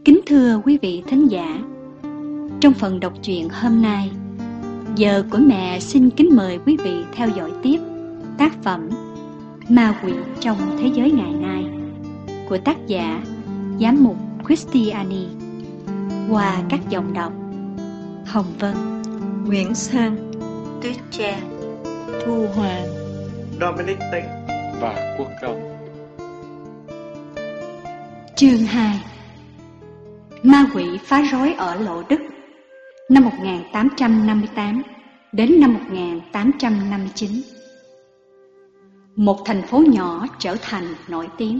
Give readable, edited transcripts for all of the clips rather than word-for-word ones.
Kính thưa quý vị thính giả, trong phần đọc truyện hôm nay, Giờ của mẹ xin kính mời quý vị theo dõi tiếp tác phẩm Ma Quỷ trong Thế giới ngày nay của tác giả Giám mục Christiani qua các giọng đọc Hồng Vân, Nguyễn Sang, Tuyết Trang, Thu Hoàng, Dominic Tĩnh và Quốc Đông. Chương 2. Ma quỷ phá rối ở Lộ Đức, năm 1858 đến năm 1859. Một thành phố nhỏ trở thành nổi tiếng.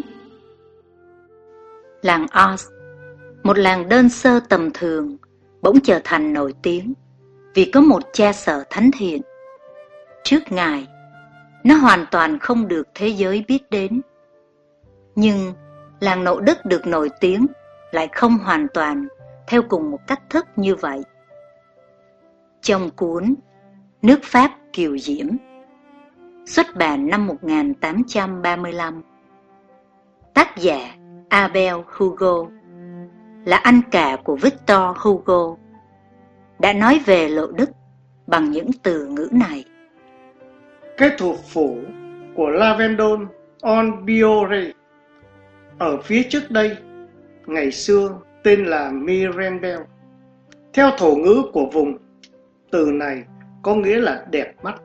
Làng Oz, một làng đơn sơ tầm thường, bỗng trở thành nổi tiếng vì có một cha sở thánh thiện. Trước Ngài, nó hoàn toàn không được thế giới biết đến. Nhưng làng Lộ Đức được nổi tiếng lại không hoàn toàn theo cùng một cách thức như vậy. Trong cuốn Nước Pháp Kiều Diễm, xuất bản năm 1835, tác giả Abel Hugo, là anh cả của Victor Hugo, đã nói về Lộ Đức bằng những từ ngữ này. Cái thủ phủ của Lavendon on Biore ở phía trước đây, ngày xưa tên là Mirandel. Theo thổ ngữ của vùng, từ này có nghĩa là đẹp mắt.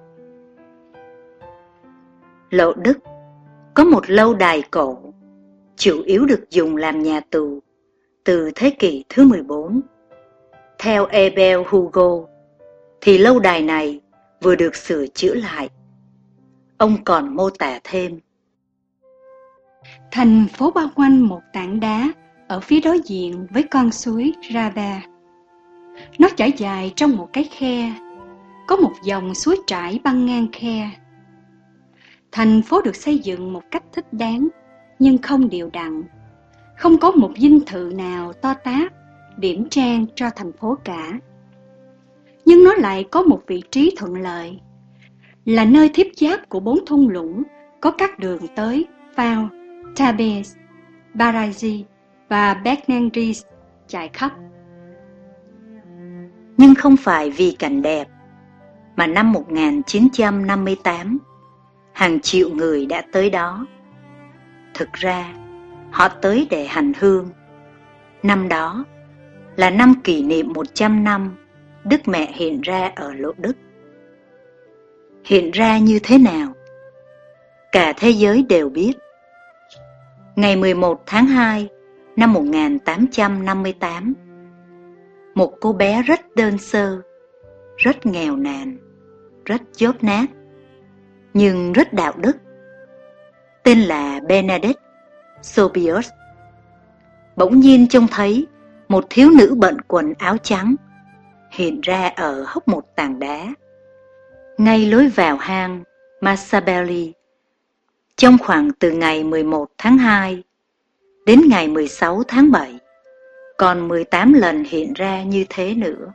Lộ Đức có một lâu đài cổ, chủ yếu được dùng làm nhà tù từ thế kỷ thứ 14. Theo Abel Hugo, thì lâu đài này vừa được sửa chữa lại. Ông còn mô tả thêm: thành phố bao quanh một tảng đá ở phía đối diện với con suối Rava. Nó trải dài trong một cái khe, có một dòng suối trải băng ngang khe. Thành phố được xây dựng một cách thích đáng, nhưng không đều đặn. Không có một dinh thự nào to tát, điển trang cho thành phố cả. Nhưng nó lại có một vị trí thuận lợi, là nơi tiếp giáp của 4 thung lũng có các đường tới Phao, Tabes, Barazi và Bernardis chạy khắp. Nhưng không phải vì cảnh đẹp, mà năm 1958, hàng triệu người đã tới đó. Thực ra, họ tới để hành hương. Năm đó là năm kỷ niệm 100 năm Đức Mẹ hiện ra ở Lộ Đức. Hiện ra như thế nào? Cả thế giới đều biết. Ngày 11 tháng 2 năm 1858, một cô bé rất đơn sơ, rất nghèo nàn, rất dốt nát, nhưng rất đạo đức, tên là Bernadette Sobius, bỗng nhiên trông thấy một thiếu nữ bận quần áo trắng hiện ra ở hốc một tảng đá, ngay lối vào hang Machiavelli, trong khoảng từ ngày 11 tháng 2 đến ngày 16 tháng 7, còn 18 lần hiện ra như thế nữa.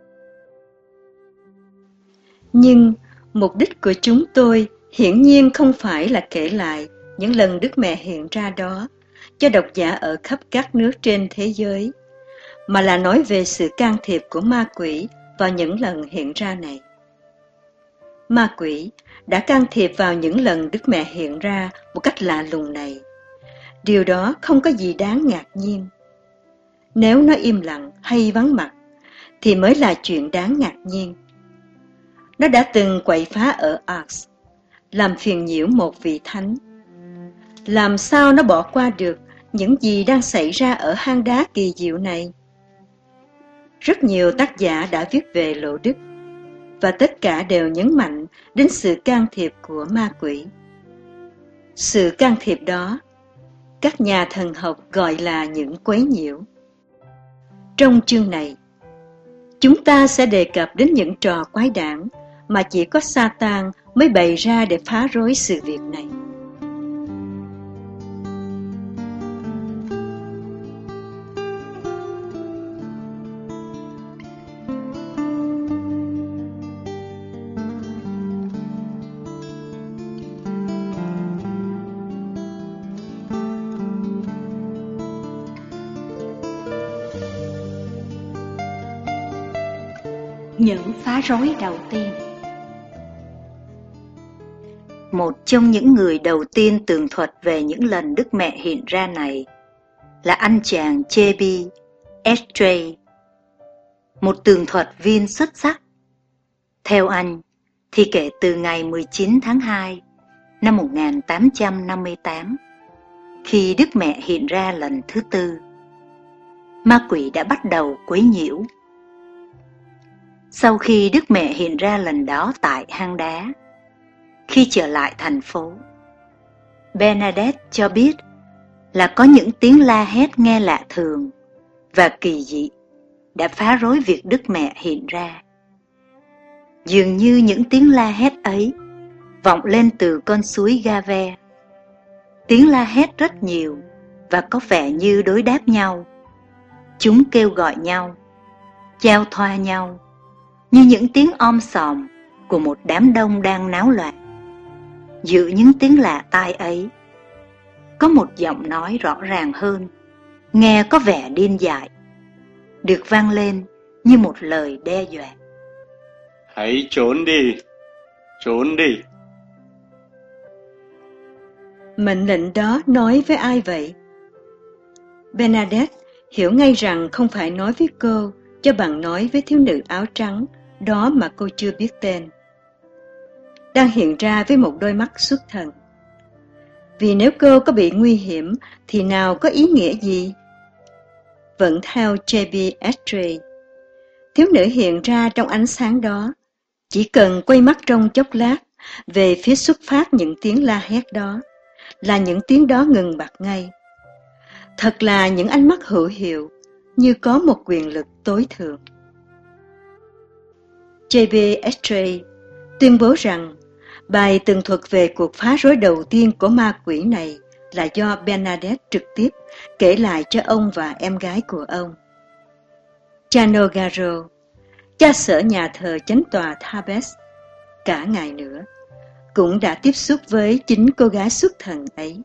Nhưng mục đích của chúng tôi hiển nhiên không phải là kể lại những lần Đức Mẹ hiện ra đó cho độc giả ở khắp các nước trên thế giới, mà là nói về sự can thiệp của ma quỷ vào những lần hiện ra này. Ma quỷ đã can thiệp vào những lần Đức Mẹ hiện ra một cách lạ lùng này. Điều đó không có gì đáng ngạc nhiên. Nếu nó im lặng hay vắng mặt thì mới là chuyện đáng ngạc nhiên. Nó đã từng quậy phá ở Ars, làm phiền nhiễu một vị thánh. Làm sao nó bỏ qua được những gì đang xảy ra ở hang đá kỳ diệu này? Rất nhiều tác giả đã viết về Lộ Đức, và tất cả đều nhấn mạnh đến sự can thiệp của ma quỷ. Sự can thiệp đó, các nhà thần học gọi là những quấy nhiễu. Trong chương này, chúng ta sẽ đề cập đến những trò quái đản mà chỉ có Satan mới bày ra để phá rối sự việc này. những phá rối đầu tiên. Một trong những người đầu tiên tường thuật về những lần Đức Mẹ hiện ra này là anh chàng J.B. Estray, một tường thuật viên xuất sắc. Theo anh, thì kể từ ngày 19 tháng 2 năm 1858, khi Đức Mẹ hiện ra lần thứ tư, ma quỷ đã bắt đầu quấy nhiễu. Sau khi Đức Mẹ hiện ra lần đó tại hang đá, khi trở lại thành phố, Bernadette cho biết là có những tiếng la hét nghe lạ thường và kỳ dị đã phá rối việc Đức Mẹ hiện ra. Dường như những tiếng la hét ấy vọng lên từ con suối Gave. Tiếng la hét rất nhiều và có vẻ như đối đáp nhau. Chúng kêu gọi nhau, giao thoa nhau, như những tiếng om sòm của một đám đông đang náo loạn. Giữa những tiếng lạ tai ấy, có một giọng nói rõ ràng hơn, nghe có vẻ điên dại, được vang lên như một lời đe dọa. Hãy trốn đi, trốn đi. Mệnh lệnh đó nói với ai vậy? Bernadette hiểu ngay rằng không phải nói với cô, cho bằng nói với thiếu nữ áo trắng, đó mà cô chưa biết tên, đang hiện ra với một đôi mắt xuất thần. Vì nếu cô có bị nguy hiểm thì nào có ý nghĩa gì? Vẫn theo J.B. Estray, thiếu nữ hiện ra trong ánh sáng đó, chỉ cần quay mắt trong chốc lát về phía xuất phát những tiếng la hét đó, là những tiếng đó ngừng bặt ngay. Thật là những ánh mắt hữu hiệu, như có một quyền lực tối thượng. J.B. Estray tuyên bố rằng bài tường thuật về cuộc phá rối đầu tiên của ma quỷ này là do Bernadette trực tiếp kể lại cho ông và em gái của ông. Chanogaro, cha sở nhà thờ chánh tòa Thebes, cả ngày nữa, cũng đã tiếp xúc với chính cô gái xuất thần ấy.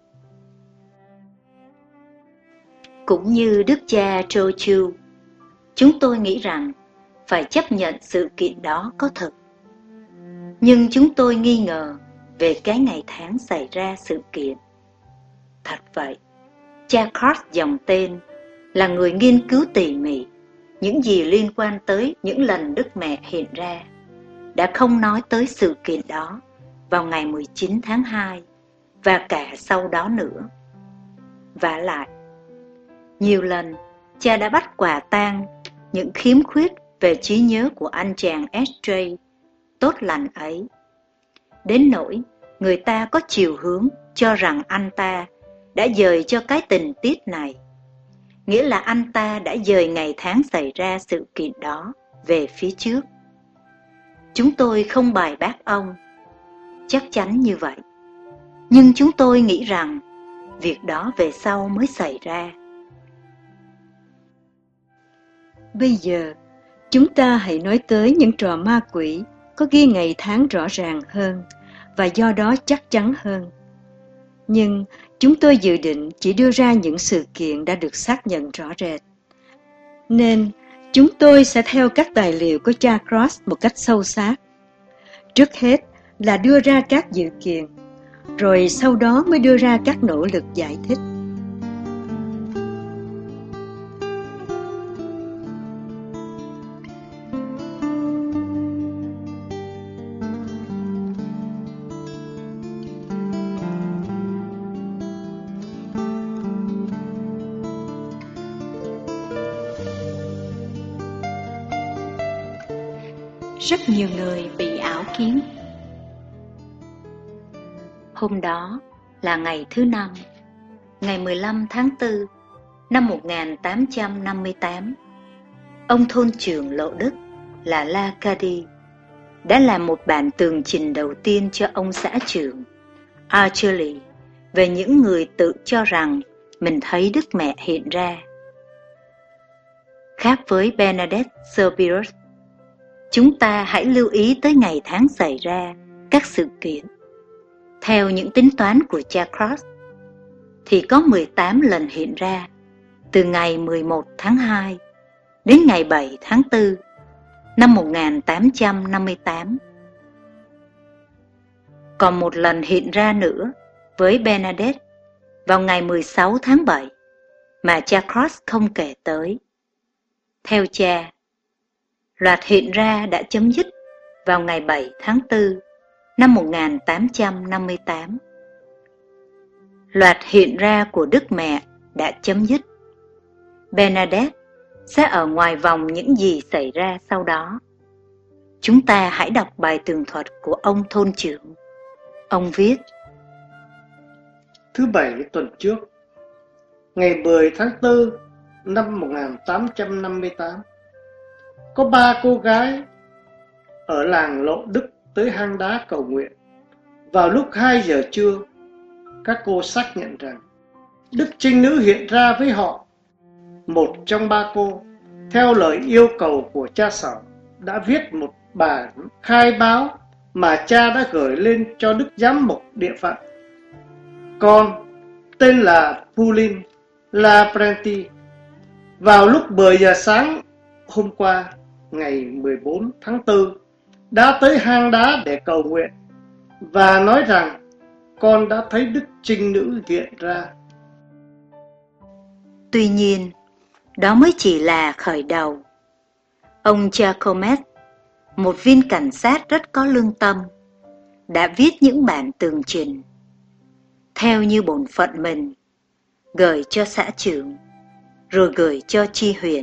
Cũng như đức cha Trochu, chúng tôi nghĩ rằng phải chấp nhận sự kiện đó có thật. Nhưng chúng tôi nghi ngờ về cái ngày tháng xảy ra sự kiện. Thật vậy, cha Cross dòng tên là người nghiên cứu tỉ mỉ những gì liên quan tới những lần Đức Mẹ hiện ra, đã không nói tới sự kiện đó vào ngày 19 tháng 2 và cả sau đó nữa. Vả lại, nhiều lần cha đã bắt quả tang những khiếm khuyết về trí nhớ của anh chàng Estray tốt lành ấy, đến nỗi người ta có chiều hướng cho rằng anh ta đã dời cho cái tình tiết này, nghĩa là anh ta đã dời ngày tháng xảy ra sự kiện đó về phía trước. Chúng tôi không bài bác ông, chắc chắn như vậy, nhưng chúng tôi nghĩ rằng việc đó về sau mới xảy ra. Bây giờ, chúng ta hãy nói tới những trò ma quỷ có ghi ngày tháng rõ ràng hơn và do đó chắc chắn hơn. Nhưng chúng tôi dự định chỉ đưa ra những sự kiện đã được xác nhận rõ rệt. Nên chúng tôi sẽ theo các tài liệu của cha Cross một cách sâu sát. Trước hết là đưa ra các dự kiện, rồi sau đó mới đưa ra các nỗ lực giải thích. Rất nhiều người bị ảo kiến. Hôm đó là ngày thứ năm, ngày 15 tháng 4 năm 1858. Ông thôn trưởng Lộ Đức là La Cady đã làm một bản tường trình đầu tiên cho ông xã trưởng Archerly về những người tự cho rằng mình thấy Đức Mẹ hiện ra. Khác với Bernadette Soubirous, chúng ta hãy lưu ý tới ngày tháng xảy ra các sự kiện. Theo những tính toán của cha Cross, thì có 18 lần hiện ra, từ ngày 11 tháng 2 đến ngày 7 tháng 4 năm 1858. Còn một lần hiện ra nữa với Bernadette vào ngày 16 tháng 7 mà cha Cross không kể tới. Theo cha, loạt hiện ra đã chấm dứt vào ngày 7 tháng 4 năm 1858. Loạt hiện ra của Đức Mẹ đã chấm dứt. Bernadette sẽ ở ngoài vòng những gì xảy ra sau đó. Chúng ta hãy đọc bài tường thuật của ông thôn trưởng. Ông viết: Thứ Bảy tuần trước, ngày 10 tháng 4 năm 1858, có 3 cô gái ở làng Lộ Đức tới hang đá cầu nguyện. Vào lúc 2 giờ trưa, các cô xác nhận rằng Đức Trinh Nữ hiện ra với họ. Một trong 3 cô, theo lời yêu cầu của cha Sở, đã viết một bản khai báo mà cha đã gửi lên cho Đức Giám mục địa phận. Con, tên là Pauline Laprenti, vào lúc 10 giờ sáng hôm qua, ngày 14 tháng 4, đã tới hang đá để cầu nguyện và nói rằng con đã thấy Đức Trinh Nữ hiện ra. Tuy nhiên, đó mới chỉ là khởi đầu. Ông Giacomet, một viên cảnh sát rất có lương tâm, đã viết những bản tường trình theo như bổn phận mình, gửi cho xã trưởng, rồi gửi cho chi huyện.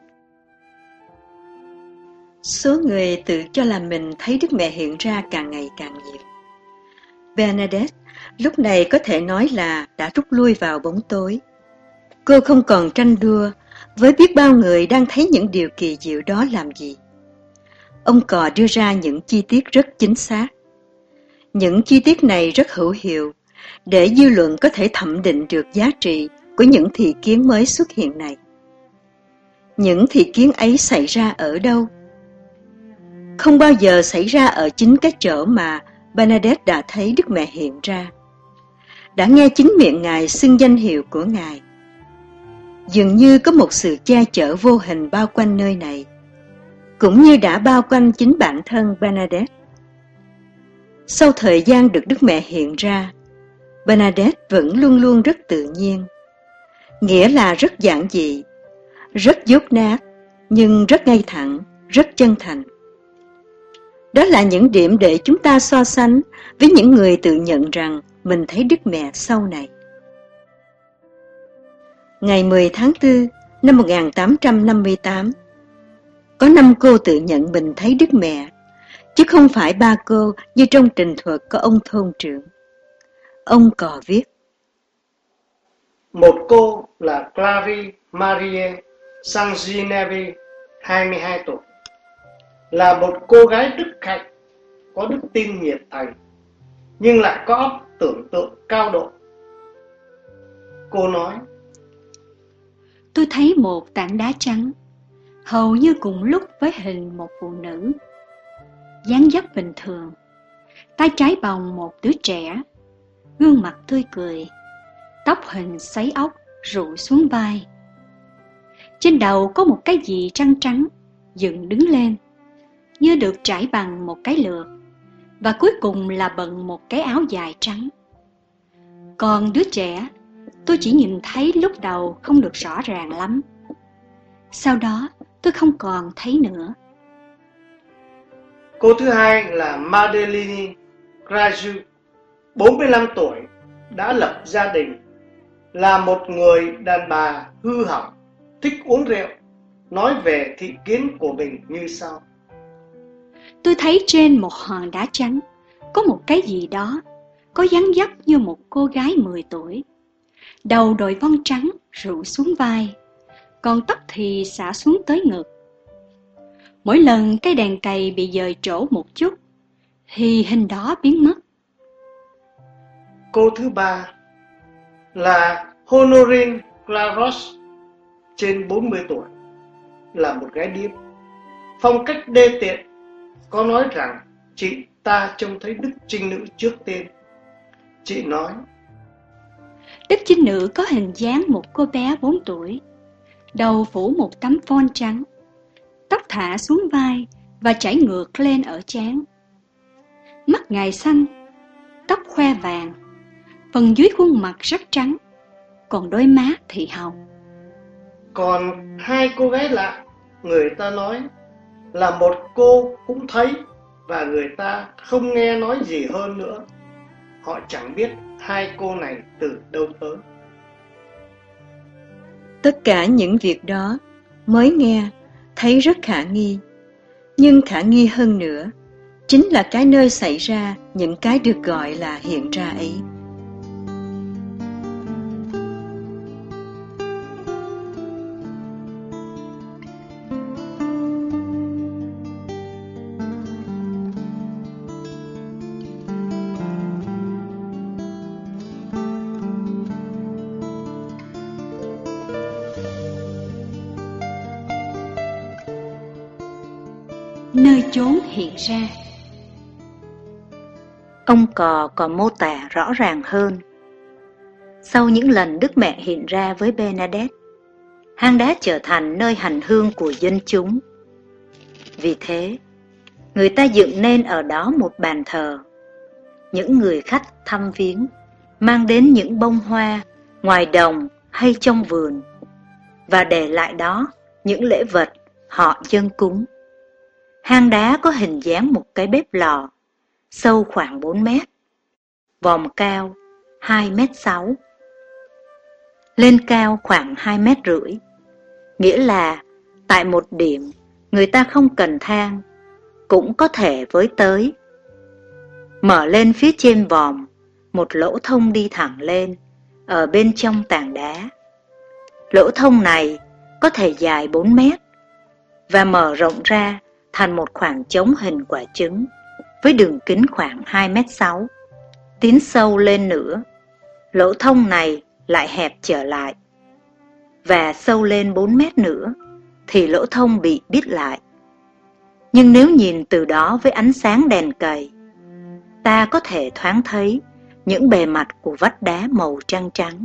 Số người tự cho là mình thấy Đức Mẹ hiện ra càng ngày càng nhiều. Bernadette lúc này có thể nói là đã rút lui vào bóng tối. Cô không còn tranh đua với biết bao người đang thấy những điều kỳ diệu đó làm gì. Ông Cò đưa ra những chi tiết rất chính xác. Những chi tiết này rất hữu hiệu để dư luận có thể thẩm định được giá trị của những thị kiến mới xuất hiện này. Những thị kiến ấy xảy ra ở đâu? Không bao giờ xảy ra ở chính cái chỗ mà Bernadette đã thấy Đức Mẹ hiện ra, đã nghe chính miệng Ngài xưng danh hiệu của Ngài. Dường như có một sự che chở vô hình bao quanh nơi này, cũng như đã bao quanh chính bản thân Bernadette. Sau thời gian được Đức Mẹ hiện ra, Bernadette vẫn luôn luôn rất tự nhiên, nghĩa là rất giản dị, rất dốt nát, nhưng rất ngay thẳng, rất chân thành. Đó là những điểm để chúng ta so sánh với những người tự nhận rằng mình thấy Đức Mẹ sau này. Ngày 10 tháng 4 năm 1858, có 5 cô tự nhận mình thấy Đức Mẹ, chứ không phải 3 cô như trong trình thuật của ông thôn trưởng. Ông Cò viết: Một cô là Clary Marie Sangineve, 22 tuổi, là một cô gái đức hạnh, có đức tin nhiệt thành, nhưng lại có óc tưởng tượng cao độ. Cô nói: Tôi thấy một tảng đá trắng, hầu như cùng lúc với hình một phụ nữ, dáng dấp bình thường, tay trái bồng một đứa trẻ, gương mặt tươi cười, tóc hình xoáy ốc rủ xuống vai. Trên đầu có một cái gì trăng trắng dựng đứng lên, như được trải bằng một cái lược, và cuối cùng là bận một cái áo dài trắng. Còn đứa trẻ, tôi chỉ nhìn thấy lúc đầu không được rõ ràng lắm. Sau đó tôi không còn thấy nữa. Cô thứ hai là Madeline Graju, 45 tuổi, đã lập gia đình, là một người đàn bà hư hỏng, thích uống rượu, nói về thị kiến của mình như sau: Tôi thấy trên một hòn đá trắng có một cái gì đó, có dáng dấp như một cô gái 10 tuổi. Đầu đội vân trắng rủ xuống vai, còn tóc thì xả xuống tới ngực. Mỗi lần cây đèn cày bị dời chỗ một chút, thì hình đó biến mất. Cô thứ ba là Honorine Claros, trên 40 tuổi, là một gái điếm, phong cách đê tiện, có nói rằng chị ta trông thấy Đức Trinh Nữ trước tiên. Chị nói: Đức Trinh Nữ có hình dáng một cô bé 4 tuổi, đầu phủ một tấm phon trắng, tóc thả xuống vai và chảy ngược lên ở trán. Mắt ngài xanh, tóc khoe vàng, phần dưới khuôn mặt rất trắng, còn đôi má thì hồng. Còn hai cô gái lạ, người ta nói là một cô cũng thấy và người ta không nghe nói gì hơn nữa. Họ chẳng biết hai cô này từ đâu tới. Tất cả những việc đó mới nghe thấy rất khả nghi, nhưng khả nghi hơn nữa chính là cái nơi xảy ra những cái được gọi là hiện ra ấy. Nơi chốn hiện ra. Ông Cò còn mô tả rõ ràng hơn. Sau những lần Đức Mẹ hiện ra với Bernadette, hang đá trở thành nơi hành hương của dân chúng. Vì thế, người ta dựng nên ở đó một bàn thờ. Những người khách thăm viếng mang đến những bông hoa ngoài đồng hay trong vườn và để lại đó những lễ vật họ dâng cúng. Hang đá có hình dáng một cái bếp lò, sâu khoảng 4 mét, vòm cao 2,6 mét, lên cao khoảng 2,5 mét, nghĩa là tại một điểm người ta không cần thang, cũng có thể với tới. Mở lên phía trên vòm, một lỗ thông đi thẳng lên, ở bên trong tảng đá. Lỗ thông này có thể dài 4 mét và mở rộng ra thành một khoảng trống hình quả trứng với đường kính khoảng 2,6 mét. Tiến sâu lên nữa, lỗ thông này lại hẹp trở lại, và sâu lên 4 mét nữa thì lỗ thông bị bít lại. Nhưng nếu nhìn từ đó với ánh sáng đèn cầy, ta có thể thoáng thấy những bề mặt của vách đá màu trắng trắng.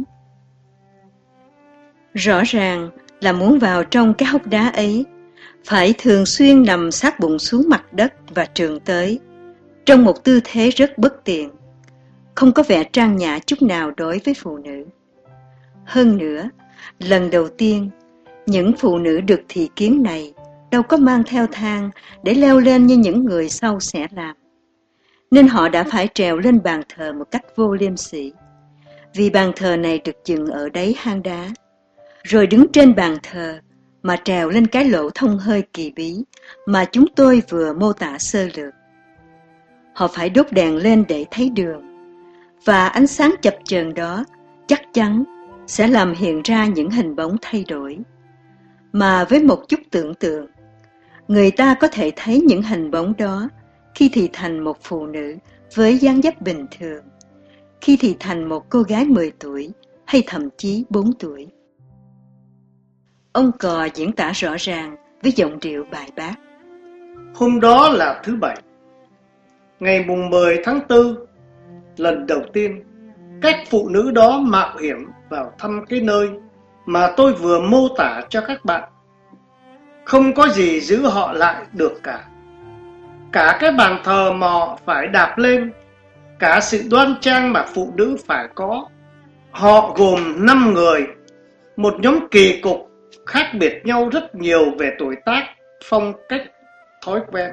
Rõ ràng là muốn vào trong cái hốc đá ấy, phải thường xuyên nằm sát bụng xuống mặt đất và trườn tới, trong một tư thế rất bất tiện, không có vẻ trang nhã chút nào đối với phụ nữ. Hơn nữa, lần đầu tiên, những phụ nữ được thị kiến này đâu có mang theo thang để leo lên như những người sau sẽ làm. Nên họ đã phải trèo lên bàn thờ một cách vô liêm sỉ, vì bàn thờ này được dựng ở đáy hang đá, rồi đứng trên bàn thờ mà trèo lên cái lỗ thông hơi kỳ bí mà chúng tôi vừa mô tả sơ lược. Họ phải đốt đèn lên để thấy đường, và ánh sáng chập chờn đó chắc chắn sẽ làm hiện ra những hình bóng thay đổi. Mà với một chút tưởng tượng, người ta có thể thấy những hình bóng đó khi thì thành một phụ nữ với dáng dấp bình thường, khi thì thành một cô gái 10 tuổi hay thậm chí 4 tuổi. Ông Cò diễn tả rõ ràng với giọng điệu bài bác. Hôm đó là thứ Bảy, ngày mùng 10 tháng 4, lần đầu tiên các phụ nữ đó mạo hiểm vào thăm cái nơi mà tôi vừa mô tả cho các bạn. Không có gì giữ họ lại được cả. Cả cái bàn thờ mà họ phải đạp lên, cả sự đoan trang mà phụ nữ phải có. Họ gồm 5 người, một nhóm kỳ cục, khác biệt nhau rất nhiều về tuổi tác, phong cách, thói quen.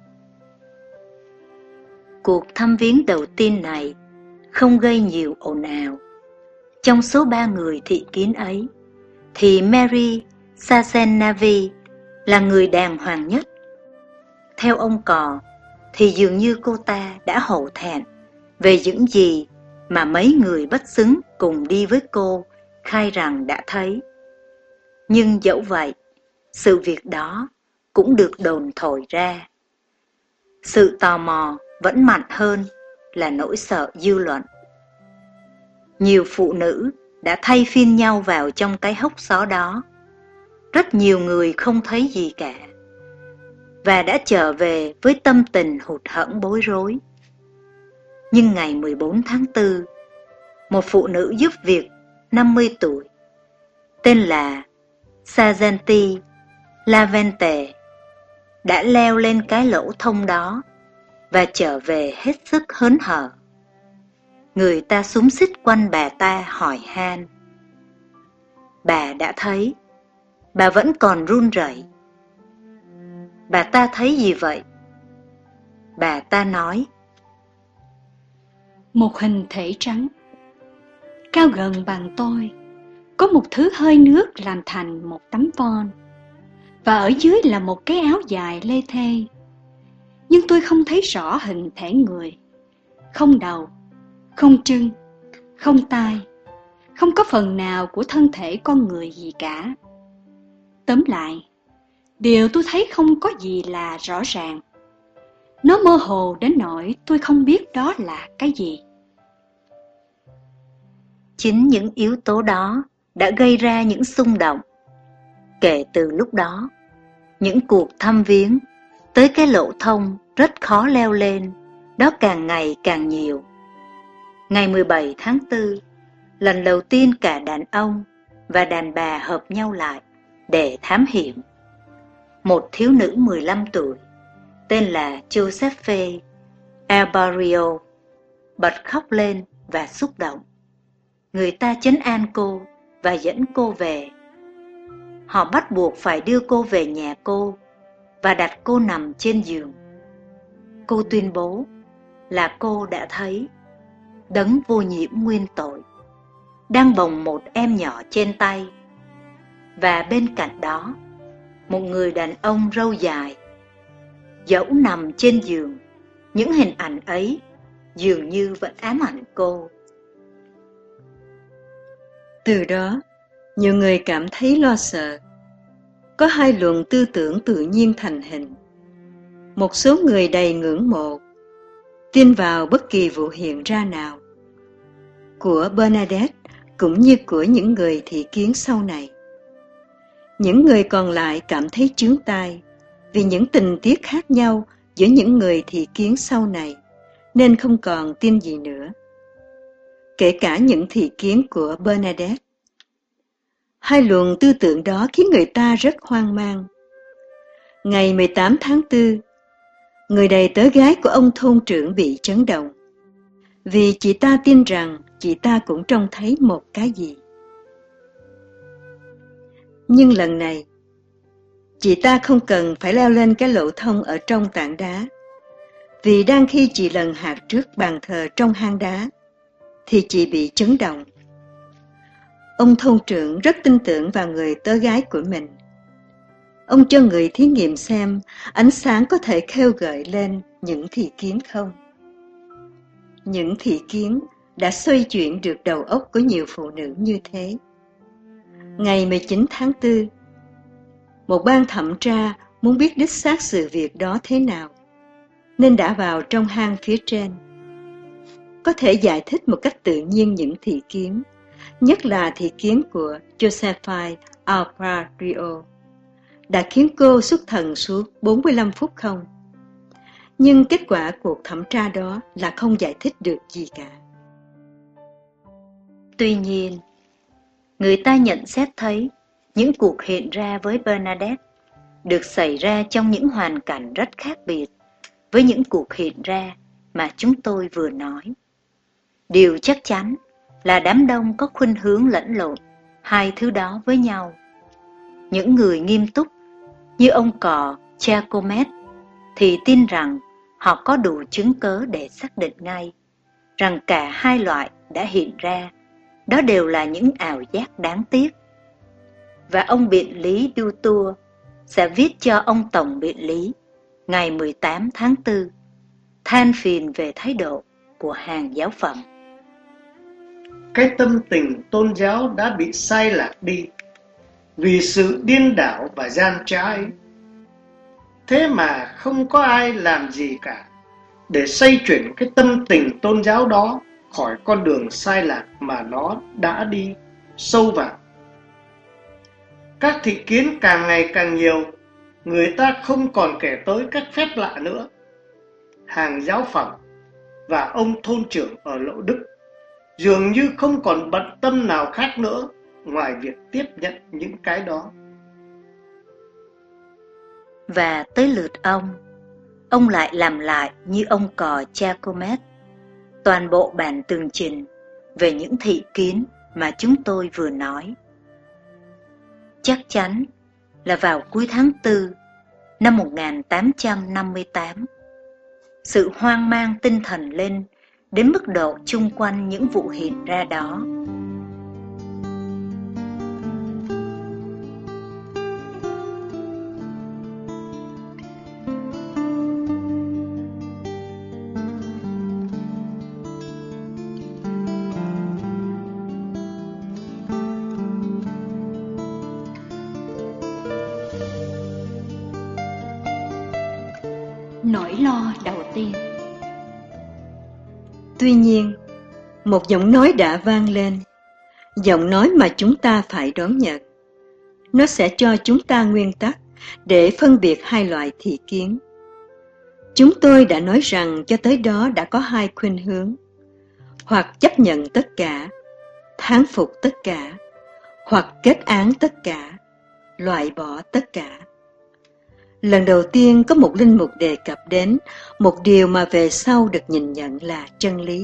Cuộc thăm viếng đầu tiên này không gây nhiều ồn ào. Trong số 3 người thị kiến ấy, thì Mary Sasenavi là người đàng hoàng nhất. Theo ông Cò, thì dường như cô ta đã hổ thẹn về những gì mà mấy người bất xứng cùng đi với cô khai rằng đã thấy. Nhưng dẫu vậy, sự việc đó cũng được đồn thổi ra. Sự tò mò vẫn mạnh hơn là nỗi sợ dư luận. Nhiều phụ nữ đã thay phiên nhau vào trong cái hốc xó đó. Rất nhiều người không thấy gì cả, và đã trở về với tâm tình hụt hẫng bối rối. Nhưng ngày 14 tháng 4, một phụ nữ giúp việc 50 tuổi, tên là Sargenti Lavente, đã leo lên cái lỗ thông đó và trở về hết sức hớn hở. Người ta xúm xít quanh bà ta hỏi han. Bà đã thấy, bà vẫn còn run rẩy. Bà ta thấy gì vậy? Bà ta nói. Một hình thể trắng, cao gần bằng tôi, có một thứ hơi nước làm thành một tấm von, và ở dưới là một cái áo dài lê thê. Nhưng tôi không thấy rõ hình thể người, không đầu, không chân, không tai, không có phần nào của thân thể con người gì cả. Tóm lại, điều tôi thấy không có gì là rõ ràng. Nó mơ hồ đến nỗi tôi không biết đó là cái gì. Chính những yếu tố đó đã gây ra những xung động. Kể từ lúc đó, những cuộc thăm viếng tới cái lỗ thông rất khó leo lên, đó càng ngày càng nhiều. Ngày 17 tháng 4, lần đầu tiên cả đàn ông và đàn bà hợp nhau lại để thám hiểm. Một thiếu nữ 15 tuổi, tên là Josephe Albario, bật khóc lên và xúc động. Người ta trấn an cô và dẫn cô về. Họ bắt buộc phải đưa cô về nhà cô và đặt cô nằm trên giường. Cô tuyên bố là cô đã thấy đấng vô nhiễm nguyên tội đang bồng một em nhỏ trên tay, và bên cạnh đó một người đàn ông râu dài. Dẫu nằm trên giường, những hình ảnh ấy dường như vẫn ám ảnh cô. Từ đó, nhiều người cảm thấy lo sợ. Có hai luồng tư tưởng tự nhiên thành hình. Một số người đầy ngưỡng mộ, tin vào bất kỳ vụ hiện ra nào, của Bernadette cũng như của những người thị kiến sau này. Những người còn lại cảm thấy chướng tai vì những tình tiết khác nhau giữa những người thị kiến sau này, nên không còn tin gì nữa. Kể cả những thị kiến của Bernadette. Hai luồng tư tưởng đó khiến người ta rất hoang mang. Ngày 18 tháng 4, người đầy tớ gái của ông thôn trưởng bị chấn động, vì chị ta tin rằng chị ta cũng trông thấy một cái gì. Nhưng lần này, chị ta không cần phải leo lên cái lỗ thông ở trong tảng đá, vì đang khi chị lần hạt trước bàn thờ trong hang đá, thì chị bị chấn động. Ông thôn trưởng rất tin tưởng vào người tớ gái của mình. Ông cho người thí nghiệm xem ánh sáng có thể khêu gợi lên những thị kiến không. Những thị kiến đã xoay chuyển được đầu óc của nhiều phụ nữ như thế. Ngày 19 tháng 4, một ban thẩm tra muốn biết đích xác sự việc đó thế nào, nên đã vào trong hang phía trên. Có thể giải thích một cách tự nhiên những thị kiến, nhất là thị kiến của Josephine Albario, đã khiến cô xuất thần suốt 45 phút không. Nhưng kết quả cuộc thẩm tra đó là không giải thích được gì cả. Tuy nhiên, người ta nhận xét thấy những cuộc hiện ra với Bernadette được xảy ra trong những hoàn cảnh rất khác biệt với những cuộc hiện ra mà chúng tôi vừa nói. Điều chắc chắn là đám đông có khuynh hướng lẫn lộn hai thứ đó với nhau. Những người nghiêm túc như ông cò Giacomet thì tin rằng họ có đủ chứng cớ để xác định ngay rằng cả hai loại đã hiện ra, đó đều là những ảo giác đáng tiếc. Và ông biện lý Dutour sẽ viết cho ông tổng biện lý ngày 18 tháng 4 than phiền về thái độ của hàng giáo phẩm. Cái tâm tình tôn giáo đã bị sai lạc đi vì sự điên đảo và gian trái. Thế mà không có ai làm gì cả để xoay chuyển cái tâm tình tôn giáo đó khỏi con đường sai lạc mà nó đã đi sâu vào. Các thị kiến càng ngày càng nhiều, người ta không còn kể tới các phép lạ nữa. Hàng giáo phẩm và ông thôn trưởng ở Lộ Đức dường như không còn bận tâm nào khác nữa ngoài việc tiếp nhận những cái đó. Và tới lượt ông lại làm lại như ông cò Giacomet, toàn bộ bản tường trình về những thị kiến mà chúng tôi vừa nói. Chắc chắn là vào cuối tháng 4 năm 1858, sự hoang mang tinh thần lên đến mức độ chung quanh những vụ hiện ra đó. Nỗi lo đầu tiên. Tuy nhiên, một giọng nói đã vang lên, giọng nói mà chúng ta phải đón nhận. Nó sẽ cho chúng ta nguyên tắc để phân biệt hai loại thị kiến. Chúng tôi đã nói rằng cho tới đó đã có hai khuynh hướng: hoặc chấp nhận tất cả, thán phục tất cả, hoặc kết án tất cả, loại bỏ tất cả. Lần đầu tiên có một linh mục đề cập đến một điều mà về sau được nhìn nhận là chân lý.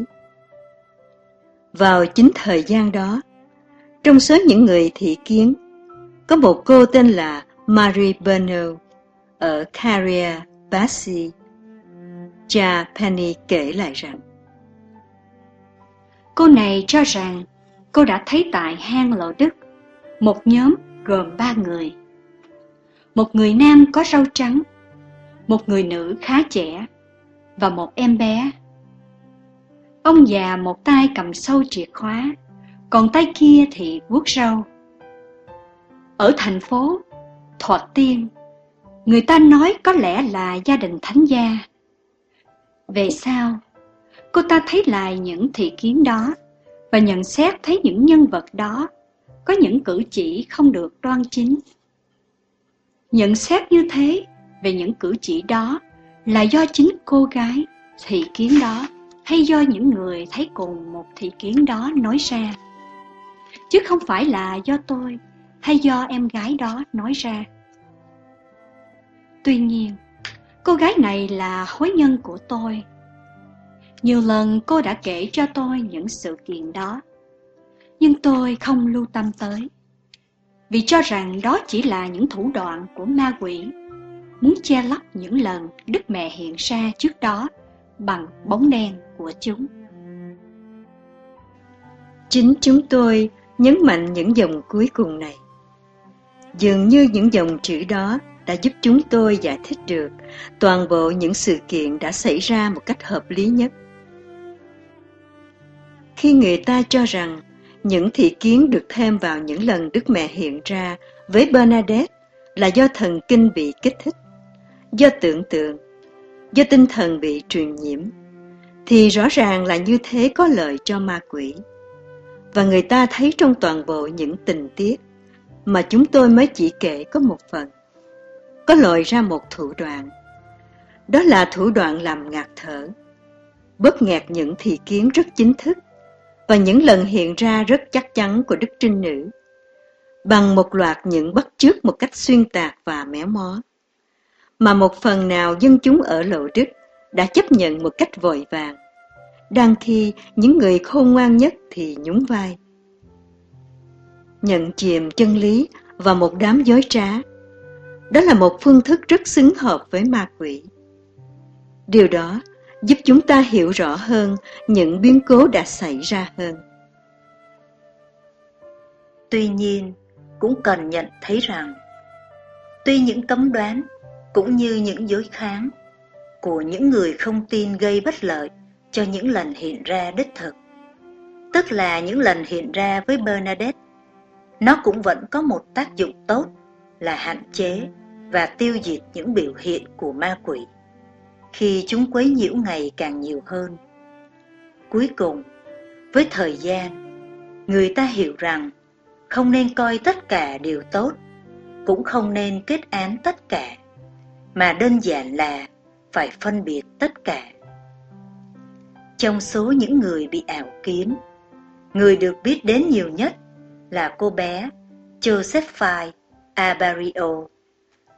Vào chính thời gian đó, trong số những người thị kiến, có một cô tên là Marie Bernal ở Carrier Passy. Cha Penny kể lại rằng, cô này cho rằng cô đã thấy tại hang Lộ Đức một nhóm gồm 3 người. Một người nam có râu trắng, một người nữ khá trẻ và một em bé. Ông già một tay cầm sâu chìa khóa, còn tay kia thì vuốt râu. Ở thành phố Thuận Tiên, người ta nói có lẽ là gia đình thánh gia. Về sau, cô ta thấy lại những thị kiến đó và nhận xét thấy những nhân vật đó có những cử chỉ không được đoan chính. Nhận xét như thế về những cử chỉ đó là do chính cô gái thị kiến đó hay do những người thấy cùng một thị kiến đó nói ra, chứ không phải là do tôi hay do em gái đó nói ra. Tuy nhiên, cô gái này là hối nhân của tôi. Nhiều lần cô đã kể cho tôi những sự kiện đó, nhưng tôi không lưu tâm tới, vì cho rằng đó chỉ là những thủ đoạn của ma quỷ, muốn che lấp những lần Đức Mẹ hiện ra trước đó bằng bóng đen của chúng. chính chúng tôi nhấn mạnh những dòng cuối cùng này. Dường như những dòng chữ đó đã giúp chúng tôi giải thích được toàn bộ những sự kiện đã xảy ra một cách hợp lý nhất. Khi người ta cho rằng những thị kiến được thêm vào những lần Đức Mẹ hiện ra với Bernadette là do thần kinh bị kích thích, do tưởng tượng, do tinh thần bị truyền nhiễm, thì rõ ràng là như thế có lợi cho ma quỷ. Và người ta thấy trong toàn bộ những tình tiết mà chúng tôi mới chỉ kể có một phần, có lòi ra một thủ đoạn. Đó là thủ đoạn làm ngạt thở, bóp nghẹt những thị kiến rất chính thức và những lần hiện ra rất chắc chắn của Đức Trinh Nữ, bằng một loạt những bắt chước một cách xuyên tạc và méo mó, mà một phần nào dân chúng ở Lộ Đức đã chấp nhận một cách vội vàng, đang khi những người khôn ngoan nhất thì nhún vai. Nhận chìm chân lý vào một đám dối trá, đó là một phương thức rất xứng hợp với ma quỷ. Điều đó giúp chúng ta hiểu rõ hơn những biến cố đã xảy ra hơn. Tuy nhiên, cũng cần nhận thấy rằng, tuy những cấm đoán cũng như những dối kháng của những người không tin gây bất lợi cho những lần hiện ra đích thực, tức là những lần hiện ra với Bernadette, nó cũng vẫn có một tác dụng tốt là hạn chế và tiêu diệt những biểu hiện của ma quỷ khi chúng quấy nhiễu ngày càng nhiều hơn. Cuối cùng, với thời gian, người ta hiểu rằng không nên coi tất cả đều tốt, cũng không nên kết án tất cả, mà đơn giản là phải phân biệt tất cả. Trong số những người bị ảo kiến, người được biết đến nhiều nhất là cô bé Josephine Abario,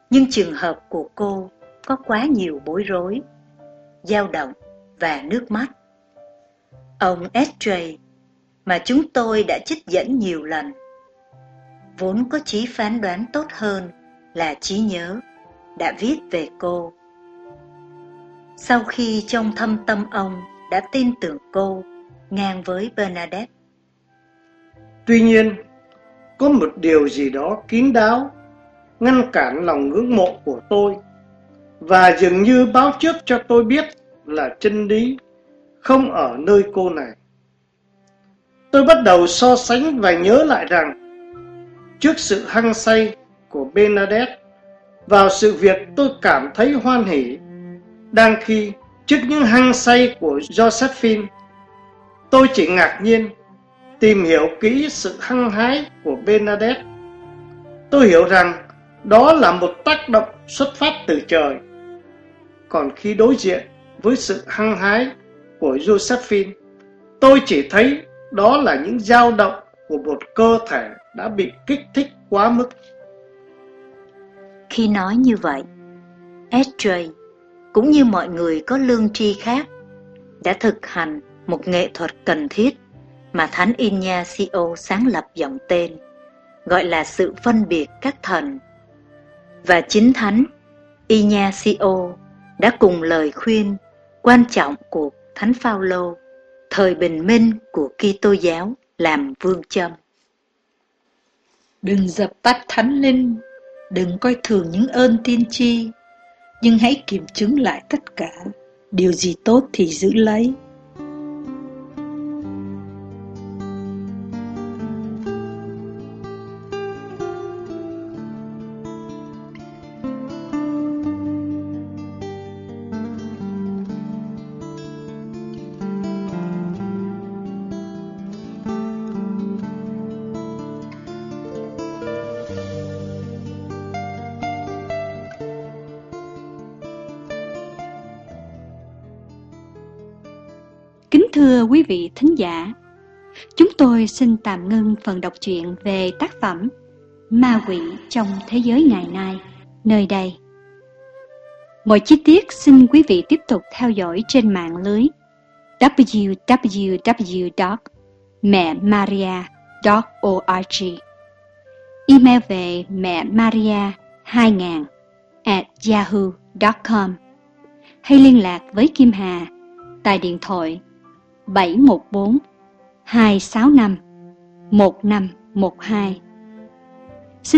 Nhưng trường hợp của cô có quá nhiều bối rối, dao động và nước mắt. Ông S.J. mà chúng tôi đã trích dẫn nhiều lần, vốn có trí phán đoán tốt hơn là trí nhớ, đã viết về cô. Sau khi trong thâm tâm ông đã tin tưởng cô ngang với Bernadette. Tuy nhiên, có một điều gì đó kín đáo ngăn cản lòng ngưỡng mộ của tôi, và dường như báo trước cho tôi biết là chân lý không ở nơi cô này. Tôi bắt đầu so sánh và nhớ lại rằng, trước sự hăng say của Bernadette vào sự việc tôi cảm thấy hoan hỉ, đang khi trước những hăng say của Josephine, tôi chỉ ngạc nhiên tìm hiểu kỹ sự hăng hái của Bernadette. Tôi hiểu rằng đó là một tác động xuất phát từ trời. Còn khi đối diện với sự hăng hái của Josephine, tôi chỉ thấy đó là những dao động của một cơ thể đã bị kích thích quá mức. Khi nói như vậy, S.J. cũng như mọi người có lương tri khác đã thực hành một nghệ thuật cần thiết mà Thánh Ignacio sáng lập dòng tên, gọi là sự phân biệt các thần. Và chính Thánh Ignacio đã cùng lời khuyên quan trọng của Thánh Phaolô thời bình minh của Kitô giáo làm vương châm. Đừng dập tắt thánh linh, đừng coi thường những ơn tiên tri, nhưng hãy kiểm chứng lại tất cả, điều gì tốt thì giữ lấy. Kính thưa quý vị thính giả, chúng tôi xin tạm ngưng phần đọc truyện về tác phẩm Ma Quỷ trong Thế giới ngày nay nơi đây. Mọi chi tiết xin quý vị tiếp tục theo dõi trên mạng lưới www.memaria.org, email về memaria2000@yahoo.com, hay liên lạc với Kim Hà tại điện thoại 714 265 1512.